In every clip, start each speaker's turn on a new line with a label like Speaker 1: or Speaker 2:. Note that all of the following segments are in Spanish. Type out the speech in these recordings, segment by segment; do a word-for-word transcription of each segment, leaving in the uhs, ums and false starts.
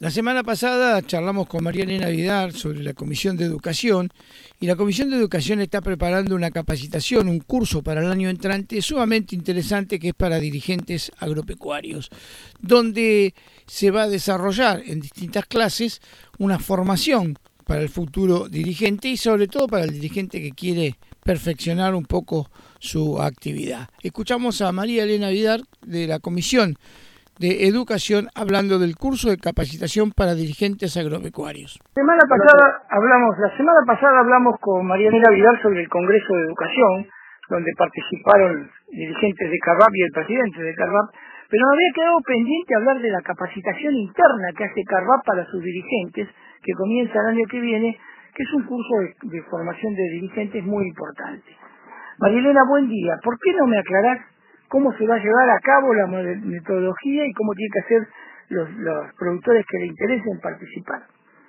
Speaker 1: La semana pasada charlamos con María Elena Vidal sobre la Comisión de Educación y la Comisión de Educación está preparando una capacitación, un curso para el año entrante sumamente interesante que es para dirigentes agropecuarios, donde se va a desarrollar en distintas clases una formación para el futuro dirigente y sobre todo para el dirigente que quiere perfeccionar un poco su actividad. Escuchamos a María Elena Vidal de la Comisión de Educación hablando del curso de capacitación para dirigentes agropecuarios.
Speaker 2: Semana pasada hablamos, la semana pasada hablamos con María Elena Vidal sobre el Congreso de Educación, donde participaron dirigentes de CARVAP y el presidente de CARVAP, pero me había quedado pendiente hablar de la capacitación interna que hace CARVAP para sus dirigentes, que comienza el año que viene, que es un curso de, de formación de dirigentes muy importante. María Elena, buen día. ¿Por qué no me aclarás cómo se va a llevar a cabo la metodología y cómo tienen que hacer los, los productores que le interesen participar?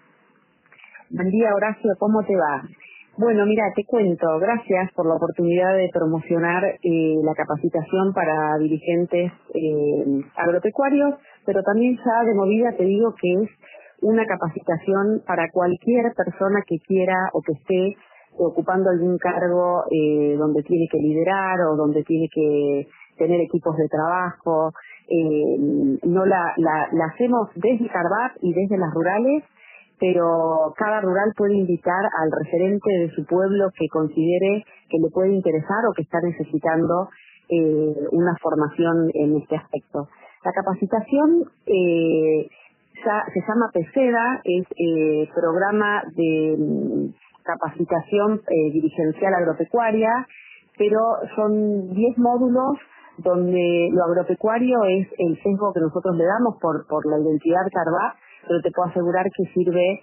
Speaker 3: Buen día, Horacio, ¿cómo te va? Bueno, mira, te cuento, gracias por la oportunidad de promocionar eh, la capacitación para dirigentes eh, agropecuarios, pero también ya de movida te digo que es una capacitación para cualquier persona que quiera o que esté ocupando algún cargo eh, donde tiene que liderar o donde tiene que tener equipos de trabajo. Eh, no la, la, la hacemos desde CARVAP y desde las rurales, pero cada rural puede invitar al referente de su pueblo que considere que le puede interesar o que está necesitando eh, una formación en este aspecto. La capacitación eh, ya se llama PESEDA, es eh, Programa de Capacitación eh, Dirigencial Agropecuaria, pero son diez módulos donde lo agropecuario es el sesgo que nosotros le damos por, por la identidad CARVAP, pero te puedo asegurar que sirve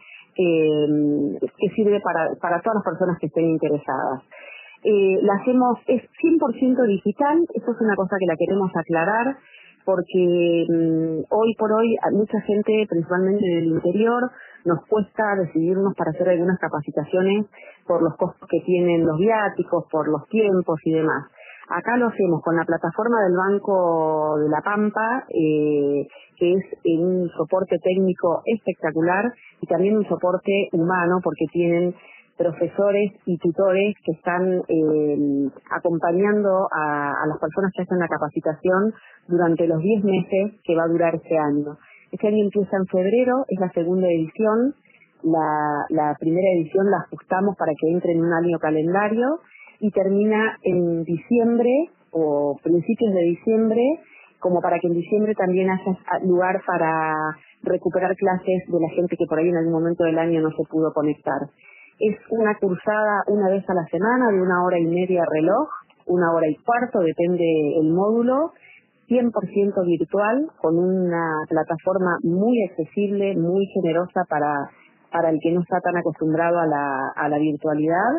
Speaker 3: eh, que sirve para, para todas las personas que estén interesadas. Eh, la hacemos, es cien por ciento digital, eso es una cosa que la queremos aclarar, porque mmm, hoy por hoy a mucha gente, principalmente del interior, nos cuesta decidirnos para hacer algunas capacitaciones por los costos que tienen los viáticos, por los tiempos y demás. Acá lo hacemos con la plataforma del Banco de la Pampa, eh, que es un soporte técnico espectacular y también un soporte humano porque tienen profesores y tutores que están eh, acompañando a, a las personas que hacen la capacitación durante los diez meses que va a durar este año. Este año empieza en febrero, es la segunda edición, la, la primera edición la ajustamos para que entre en un año calendario y termina en diciembre o principios de diciembre, como para que en diciembre también haya lugar para recuperar clases de la gente que por ahí en algún momento del año no se pudo conectar. Es una cursada una vez a la semana de una hora y media reloj, una hora y cuarto, depende el módulo, cien por ciento virtual, con una plataforma muy accesible, muy generosa para, para el que no está tan acostumbrado a la, a la virtualidad,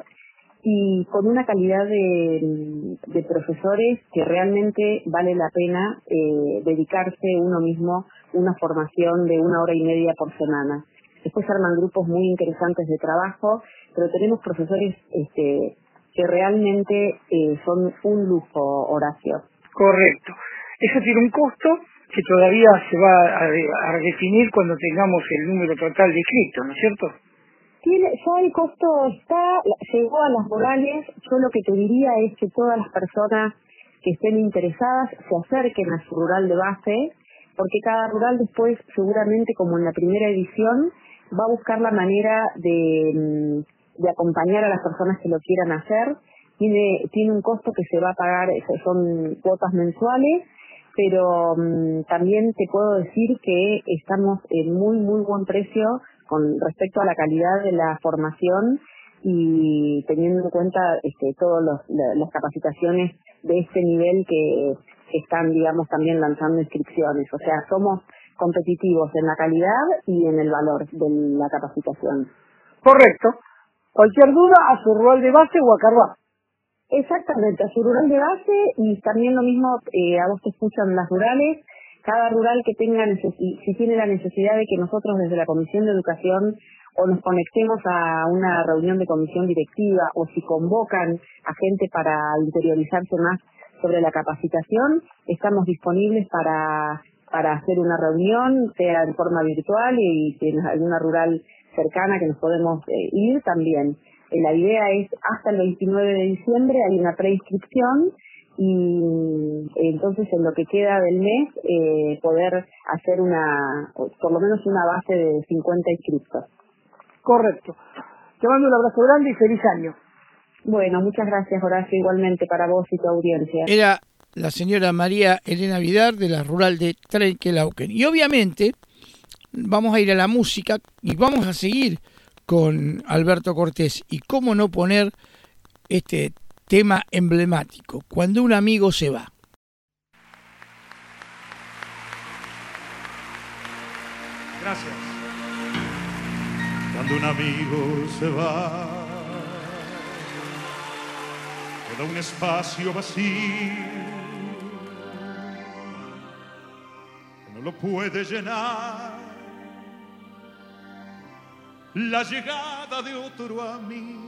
Speaker 3: y con una calidad de, de profesores que realmente vale la pena eh, dedicarse uno mismo una formación de una hora y media por semana. Después se arman grupos muy interesantes de trabajo, pero tenemos profesores este, que realmente eh, son un lujo, Horacio.
Speaker 2: Correcto. Eso tiene un costo que todavía se va a, a definir cuando tengamos el número total de inscritos, ¿no es cierto?
Speaker 3: Tiene, ya el costo está, llegó a las rurales. Yo lo que te diría es que todas las personas que estén interesadas se acerquen a su rural de base, porque cada rural después, seguramente como en la primera edición, va a buscar la manera de, de acompañar a las personas que lo quieran hacer. Tiene, tiene un costo que se va a pagar, son cuotas mensuales, pero um, también te puedo decir que estamos en muy, muy buen precio con respecto a la calidad de la formación y teniendo en cuenta este, todas las capacitaciones de este nivel que, que están, digamos, también lanzando inscripciones. O sea, somos competitivos en la calidad y en el valor de la capacitación.
Speaker 2: Correcto. Cualquier duda a su rural de base o a CARVAP.
Speaker 3: Exactamente, a su rural de base y también lo mismo, eh, a vos te escuchan las rurales. Cada rural que tenga, si tiene la necesidad de que nosotros desde la Comisión de Educación o nos conectemos a una reunión de comisión directiva o si convocan a gente para interiorizarse más sobre la capacitación, estamos disponibles para para hacer una reunión, sea en forma virtual y si en alguna rural cercana que nos podemos eh, ir también. Eh, la idea es hasta el veintinueve de diciembre hay una preinscripción y eh, entonces en lo que queda del mes eh, poder hacer una, por lo menos una base de cincuenta inscriptos.
Speaker 2: Correcto. Te mando un abrazo grande y feliz año.
Speaker 3: Bueno, muchas gracias, Horacio, igualmente para vos y tu audiencia.
Speaker 1: Era la señora María Elena Vidar de la rural de Trenquelauquen. Y obviamente vamos a ir a la música y vamos a seguir con Alberto Cortés. Y cómo no poner este tema emblemático, Cuando un amigo se va.
Speaker 4: Gracias. Cuando un amigo se va, queda un espacio vacío que no lo puede llenar la llegada de otro amigo.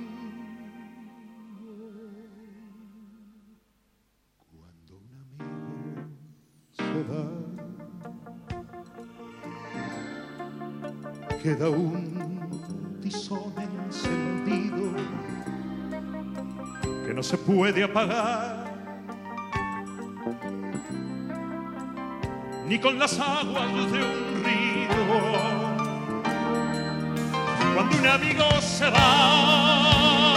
Speaker 4: Cuando un amigo se va, queda un tizón encendido que no se puede apagar ni con las aguas de un río. Cuando un amigo se va,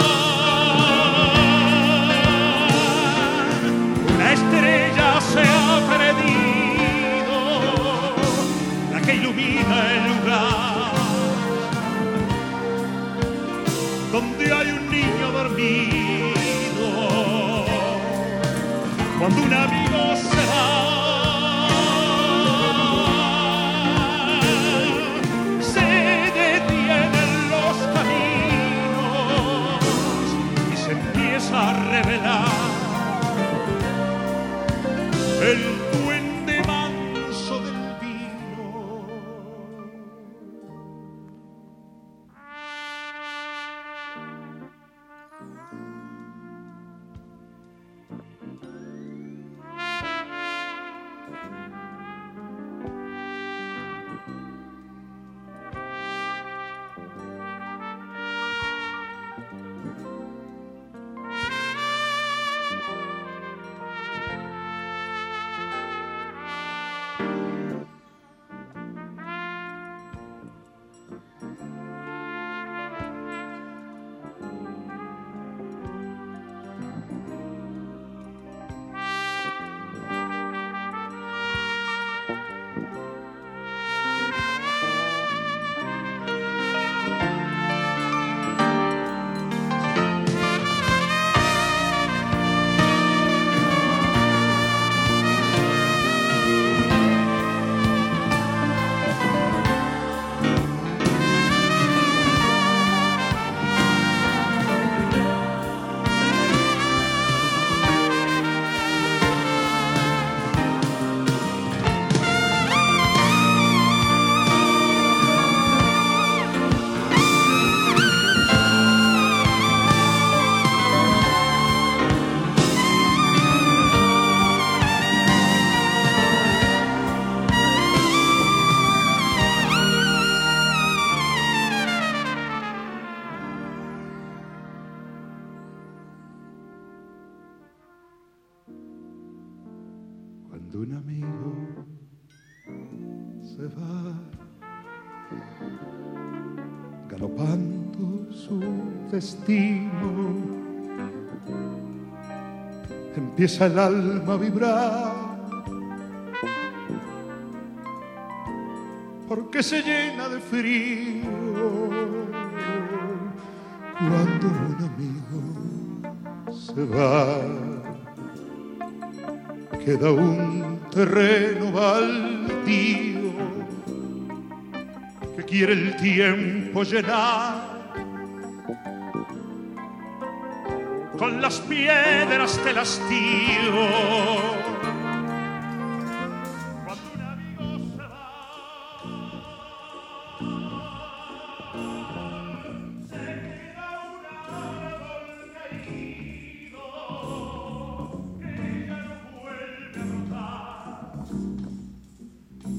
Speaker 4: una estrella se ha perdido, la que ilumina el lugar donde hay un niño dormido. Cuando un amigo se va, a revelar el duende manso del vino. Cuando un amigo se va, galopando su destino, empieza el alma a vibrar, porque se llena de frío. Cuando un amigo se va, queda un terreno baldío que quiere el tiempo llenar con las piedras del hastío. Cuando un amigo se va, se queda un árbol caído que ya no puede brotar.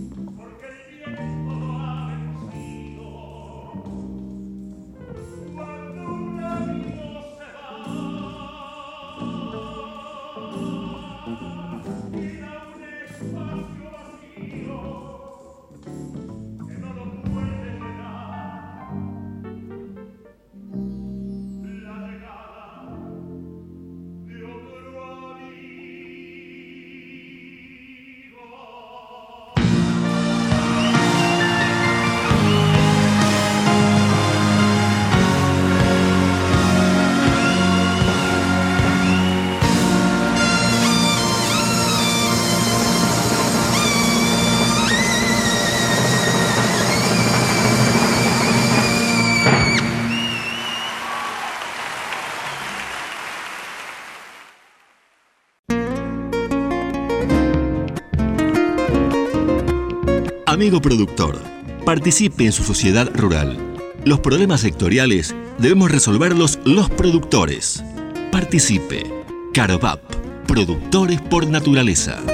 Speaker 5: Amigo productor, participe en su sociedad rural. Los problemas sectoriales debemos resolverlos los productores. Participe. Carvap, productores por naturaleza.